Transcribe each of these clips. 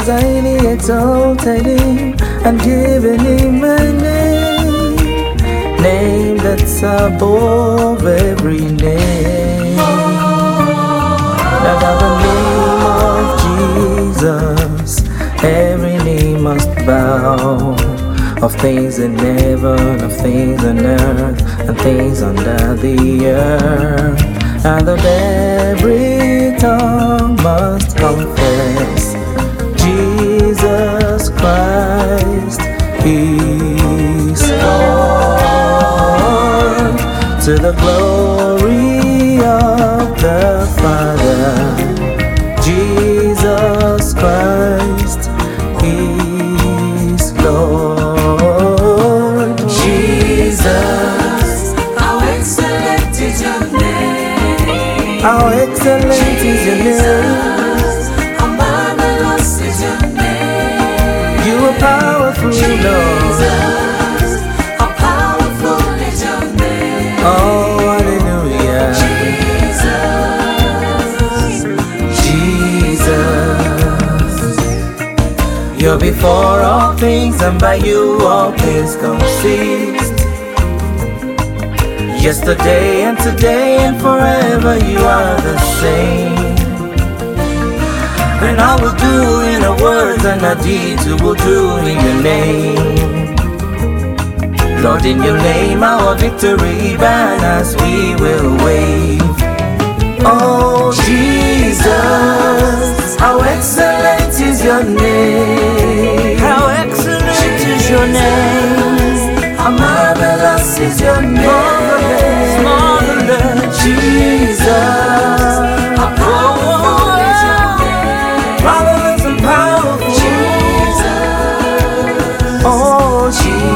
highly exalted him and given him a name that's above every name. That at the name of Jesus, every knee must bow, of things in heaven, of things on earth, and things under the earth, and that every tongue must confess Jesus Christ is Lord, to the glory of the Father. Jesus Christ is Lord. Jesus, how excellent is your name. how excellent is your name. How marvelous is your name. You are powerful, Lord. Jesus, how powerful is your name. Oh, hallelujah. Jesus, you're before all things, and by you all things consist. Yesterday and today and forever you are the same. And I will do in our words and our deeds, we will do in your name. Lord, in your name our victory banners we will wave. Oh Jesus, how excellent is your name. How excellent is your name. How marvelous is your name. Marvelous, Jesus. How powerful is your name. Marvelous and powerful, Jesus. Oh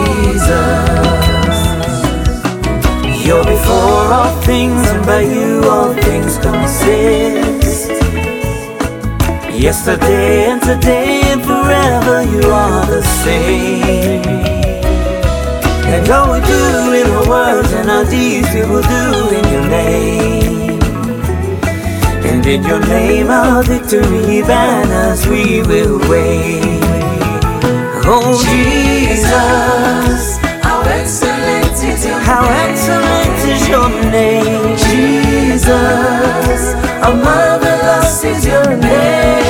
Jesus, you're before all things, and by you all things consist. Yesterday and today and forever you are the same. And all we do in our words and our deeds we will do in your name. And in your name our victory banners we will wave. Oh Jesus, how excellent is your how excellent is your name. Jesus, how marvelous is your name.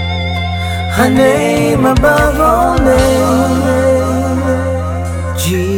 A name above all names, Jesus.